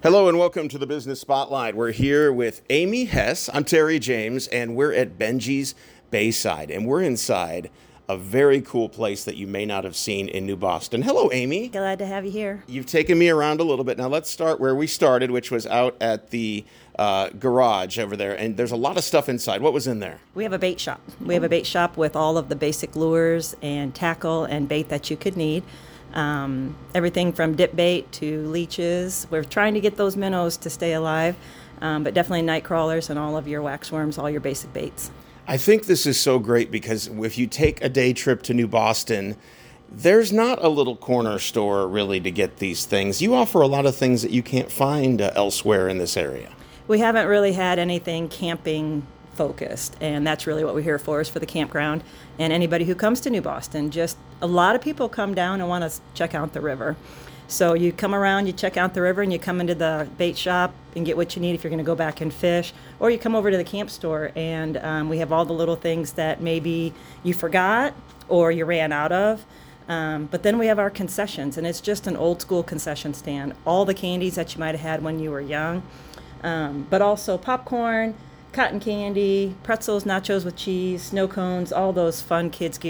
Hello and welcome to the Business Spotlight. We're here with Amy Hess. I'm Terry James, and we're at Benji's Bayside, and we're inside a very cool place that you may not have seen in New Boston. Hello, Amy. Glad to have you here. You've taken me around a little bit. Now let's start where we started, which was out at the garage over there, and there's a lot of stuff inside. What was in there? We have a bait shop. We have a bait shop with all of the basic lures and tackle and bait that you could need. Everything from dip bait to leeches. We're trying to get those minnows to stay alive, but definitely night crawlers and all of your waxworms, all your basic baits. I think this is so great because if you take a day trip to New Boston, there's not a little corner store really to get these things. You offer a lot of things that you can't find elsewhere in this area. We haven't really had anything camping focused, and that's really what we're here for, is for the campground and anybody who comes to New Boston. Just a lot of people come down and want to check out the river. So you come around, you check out the river, and you come into the bait shop and get what you need if you're going to go back and fish. Or you come over to the camp store, and we have all the little things that maybe you forgot or you ran out of. But then we have our concessions, and it's just an old school concession stand. All the candies that you might have had when you were young, but also popcorn, cotton candy, pretzels, nachos with cheese, snow cones, all those fun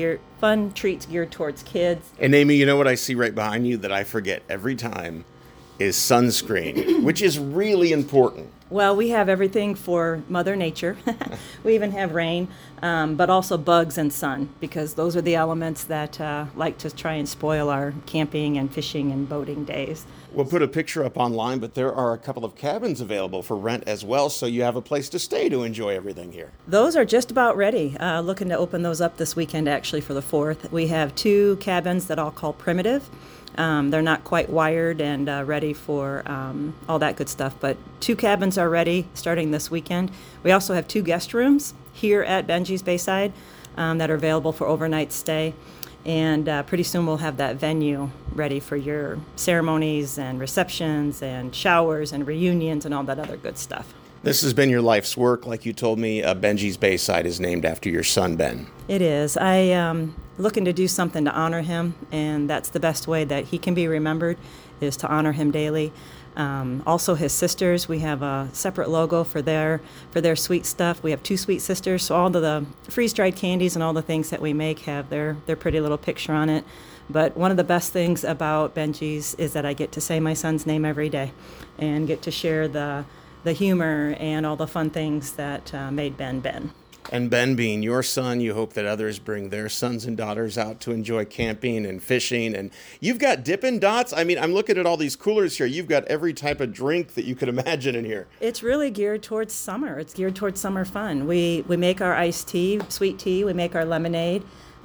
treats geared towards kids. And Amy, you know what I see right behind you that I forget every time is sunscreen, which is really important. Well, we have everything for Mother Nature. We even have rain, but also bugs and sun, because those are the elements that like to try and spoil our camping and fishing and boating days. We'll put a picture up online, but there are a couple of cabins available for rent as well, so you have a place to stay to enjoy everything here. Those are just about ready. Looking to open those up this weekend, actually, for the 4th. We have 2 cabins that I'll call primitive. They're not quite wired and ready for all that good stuff, but 2 cabins are ready starting this weekend. We also have 2 guest rooms here at Benji's Bayside that are available for overnight stay, and pretty soon we'll have that venue ready for your ceremonies and receptions and showers and reunions and all that other good stuff. This has been your life's work. Like you told me, Benji's Bayside is named after your son, Ben. It is. I looking to do something to honor him, and that's the best way that he can be remembered, is to honor him daily. Also his sisters, we have a separate logo for their sweet stuff. We have 2 sweet sisters, so all the freeze-dried candies and all the things that we make have their pretty little picture on it. But one of the best things about Benji's is that I get to say my son's name every day and get to share the humor and all the fun things that made Ben Ben. And Ben being your son, you hope that others bring their sons and daughters out to enjoy camping and fishing. And you've got Dippin' Dots. I mean, I'm looking at all these coolers here. You've got every type of drink that you could imagine in here. It's really geared towards summer. It's geared towards summer fun. We make our iced tea, sweet tea. We make our lemonade.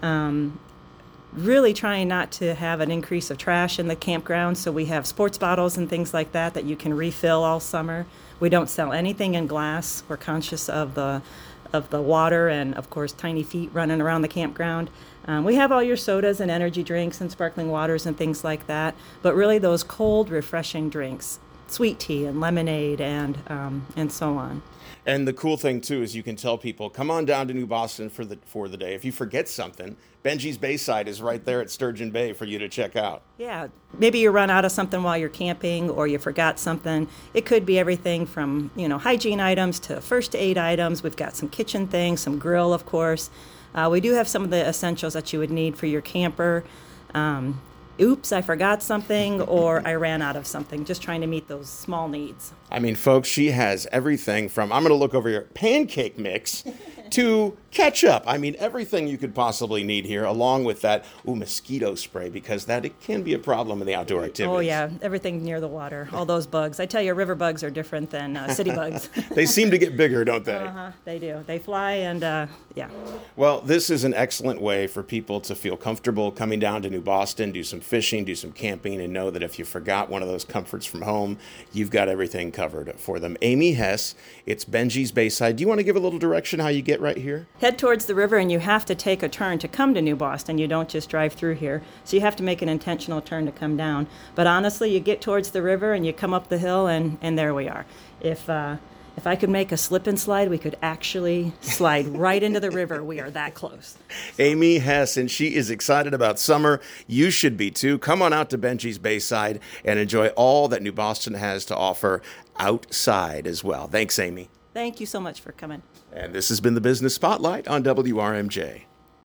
Really trying not to have an increase of trash in the campground, so we have sports bottles and things like that you can refill all summer. We don't sell anything in glass. We're conscious of the water and, of course, tiny feet running around the campground. We have all your sodas and energy drinks and sparkling waters and things like that, but really those cold, refreshing drinks, sweet tea and lemonade and so on. And the cool thing, too, is you can tell people, come on down to New Boston for the day. If you forget something, Benji's Bayside is right there at Sturgeon Bay for you to check out. Yeah, maybe you run out of something while you're camping or you forgot something. It could be everything from, hygiene items to first aid items. We've got some kitchen things, some grill, of course. We do have some of the essentials that you would need for your camper. Oops, I forgot something, or I ran out of something, just trying to meet those small needs. I mean, folks, she has everything from, I'm going to look over here, pancake mix to ketchup. I mean, everything you could possibly need here, along with that mosquito spray, because it can be a problem in the outdoor activities. Oh, yeah, everything near the water, all those bugs. I tell you, river bugs are different than city bugs. They seem to get bigger, don't they? They do. They fly and, yeah. Well, this is an excellent way for people to feel comfortable coming down to New Boston, do some fishing, do some camping, and know that if you forgot one of those comforts from home, you've got everything covered for them. Amy Hess, it's Benji's Bayside. Do you want to give a little direction how you get right here? Head towards the river, and you have to take a turn to come to New Boston. You don't just drive through here. So you have to make an intentional turn to come down. But honestly, you get towards the river, and you come up the hill, and there we are. If If I could make a slip and slide, we could actually slide right into the river. We are that close. Amy Hess, and she is excited about summer. You should be too. Come on out to Benji's Bayside and enjoy all that New Boston has to offer outside as well. Thanks, Amy. Thank you so much for coming. And this has been the Business Spotlight on WRMJ.